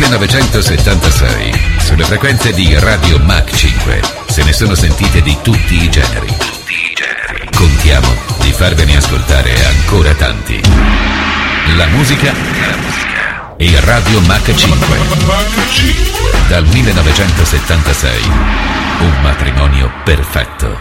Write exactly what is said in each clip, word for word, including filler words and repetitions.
millenovecentosettantasei, sulle frequenze di Radio Mach cinque, se ne sono sentite di tutti i generi. Tutti i generi. Contiamo di farvene ascoltare ancora tanti. La musica, la musica e Radio Mach cinque. Dal millenovecentosettantasei, un matrimonio perfetto.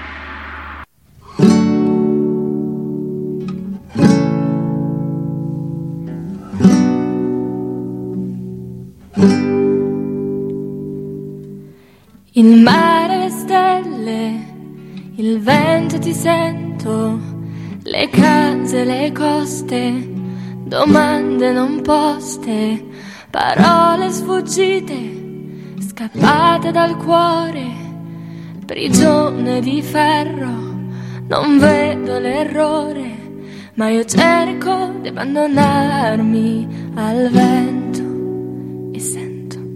Il mare, le stelle, il vento ti sento, le case, le coste, domande non poste, parole sfuggite, scappate dal cuore, prigione di ferro, non vedo l'errore, ma io cerco di abbandonarmi al vento e sento.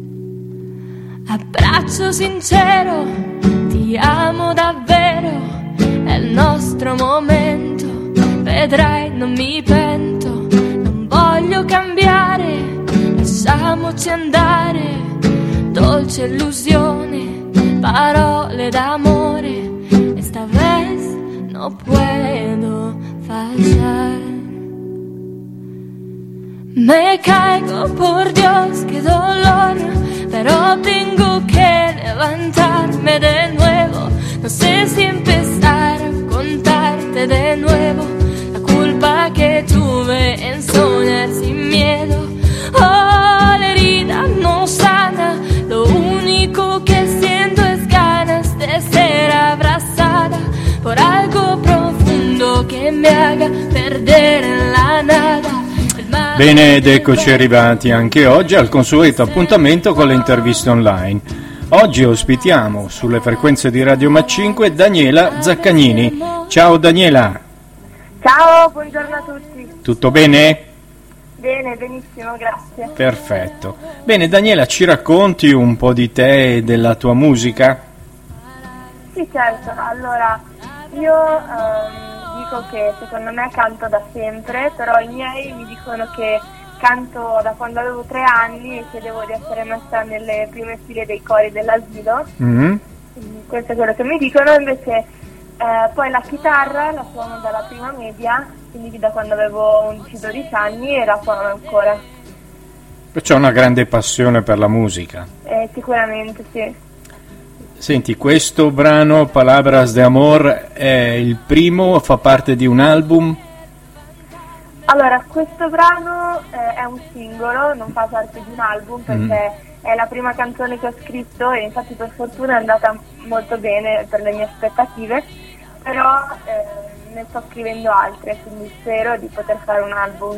Abbraccio sincero, ti amo davvero, è il nostro momento, vedrai non mi pento, non voglio cambiare, lasciamoci andare, dolce illusione, parole d'amore, esta vez no puedo fallar. Me caigo, por Dios, qué dolor, pero tengo que levantarme de nuevo. No sé si empezar a contarte de nuevo la culpa que tuve en soñar sin miedo. Oh, la herida no sana, lo único que siento es ganas de ser abrazada por algo profundo que me haga perder en la nada. Bene, ed eccoci arrivati anche oggi al consueto appuntamento con le interviste online. Oggi ospitiamo sulle frequenze di Radio Mach cinque Daniela Zaccagnini. Ciao Daniela. Ciao, buongiorno a tutti. Tutto bene? Bene, benissimo, grazie. Perfetto. Bene Daniela, ci racconti un po' di te e della tua musica? Sì, certo. Allora, io... Um... dico che secondo me canto da sempre, però i miei mi dicono che canto da quando avevo tre anni e chiedevo di essere messa nelle prime file dei cori dell'asilo. Mm-hmm. Questo è quello che mi dicono, invece eh, poi la chitarra la suono dalla prima media, quindi da quando avevo undici dodici anni, e la suono ancora. Perciò una grande passione per la musica. Eh, sicuramente sì. Senti, questo brano Palabras de Amor è il primo, fa parte di un album? Allora, questo brano eh, è un singolo, non fa parte di un album perché mm. è la prima canzone che ho scritto e infatti per fortuna è andata molto bene per le mie aspettative, però eh, ne sto scrivendo altre, quindi spero di poter fare un album.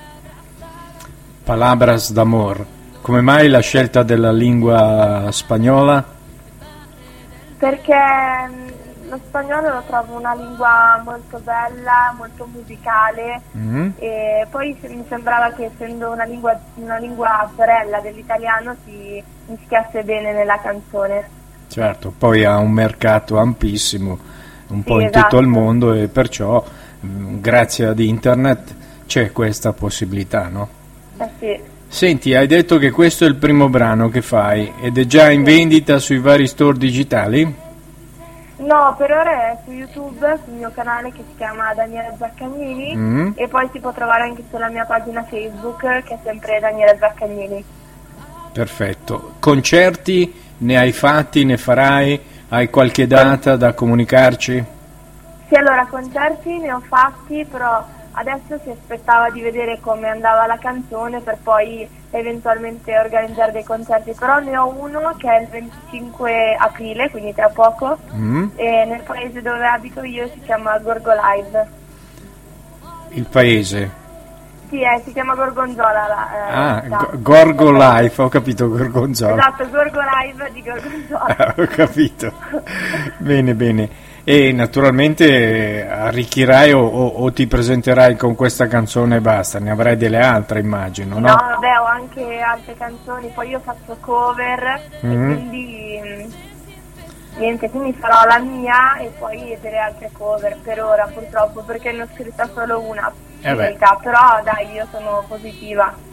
Palabras d'amor, come mai la scelta della lingua spagnola? Perché lo spagnolo lo trovo una lingua molto bella, molto musicale, mm-hmm. e poi mi sembrava che essendo una lingua, una lingua sorella dell'italiano si mischiasse bene nella canzone. Certo, poi ha un mercato ampissimo, un sì, po' in esatto. tutto il mondo, e perciò grazie ad internet c'è questa possibilità, no? Eh sì. Senti, hai detto che questo è il primo brano che fai ed è già in vendita sui vari store digitali? No, per ora è su YouTube, sul mio canale che si chiama Daniela Zaccagnini, mm. e poi si può trovare anche sulla mia pagina Facebook che è sempre Daniela Zaccagnini. Perfetto. Concerti ne hai fatti, ne farai? Hai qualche data da comunicarci? Sì, allora concerti ne ho fatti, però adesso si aspettava di vedere come andava la canzone per poi eventualmente organizzare dei concerti, però ne ho uno che è il venticinque aprile, quindi tra poco, mm. e nel paese dove abito io si chiama Gorgo Live. Il paese? Sì, eh, si chiama Gorgonzola. La, eh, ah, G- Gorgo Live, ho capito, Gorgonzola. Esatto, Gorgo Live di Gorgonzola. Ah, ho capito. Bene, bene. E naturalmente arricchirai o, o, o ti presenterai con questa canzone e basta, ne avrai delle altre immagino, no? No, vabbè, ho anche altre canzoni, poi io faccio cover, mm-hmm. e quindi niente, quindi farò la mia e poi delle altre cover per ora purtroppo, perché ne ho scritta solo una, eh verità, però dai, io sono positiva.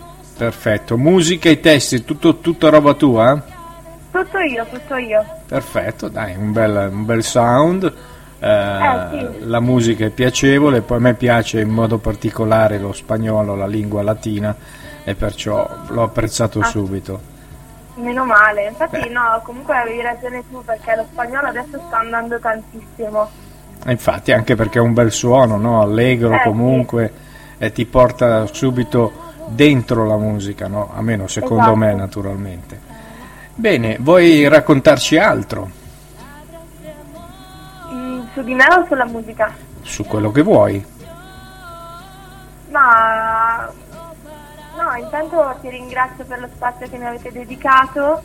Perfetto. Musica e testi, tutto, tutta roba tua? Tutto io, tutto io. Perfetto, dai, un bel, un bel sound. Eh, Eh, sì. La musica è piacevole, poi a me piace in modo particolare lo spagnolo, la lingua latina, e perciò l'ho apprezzato Ah. subito. Meno male, infatti Beh. no, comunque avevi ragione tu, perché lo spagnolo adesso sta andando tantissimo. E infatti anche perché è un bel suono, no? Allegro Eh, comunque, e ti porta subito dentro la musica, no? Almeno secondo Esatto. me, naturalmente. Bene, vuoi raccontarci altro Mm, su di me o sulla musica? su quello che vuoi? Ma no, intanto ti ringrazio per lo spazio che mi avete dedicato.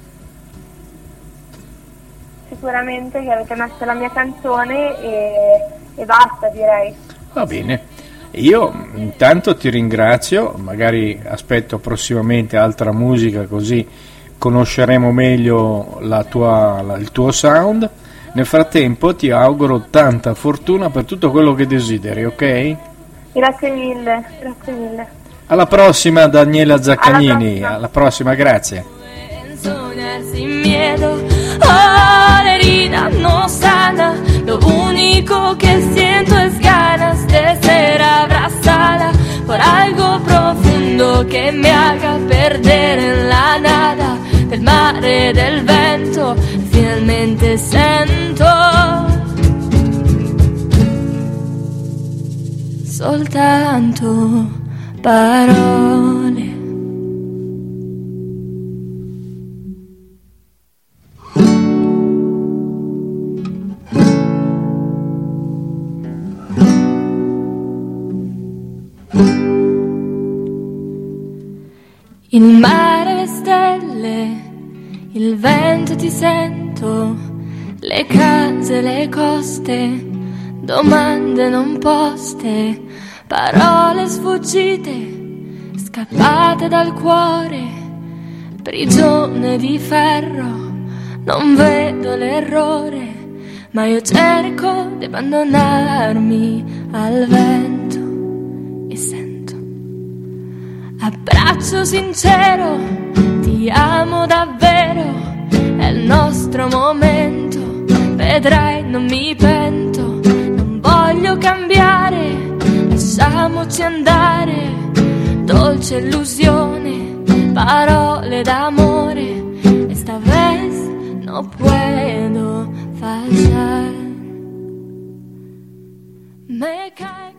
Sicuramente che avete messo la mia canzone e, e basta, direi. Va bene, io intanto ti ringrazio, magari aspetto prossimamente altra musica così conosceremo meglio la tua, la- il tuo sound. Nel frattempo ti auguro tanta fortuna per tutto quello che desideri, ok? Grazie mille, grazie mille. Alla prossima Daniela Zaccagnini, prossima. alla prossima, grazie. En soñar sin miedo, oh, la herida no sana, lo único que siento es ganas de ser abrazada por algo profundo que me haga perder en la nada del mare, del vento, finalmente sento soltanto parole. Il mare, le stelle, il vento ti sento, le case, le coste, domande non poste, parole sfuggite, scappate dal cuore, prigione di ferro, non vedo l'errore, ma io cerco di abbandonarmi al vento e sento. Abbraccio sincero, ti amo davvero, è il nostro momento, vedrai non mi pento, non voglio cambiare, lasciamoci andare, dolce illusione, parole d'amore, esta vez no puedo fallar. Me caigo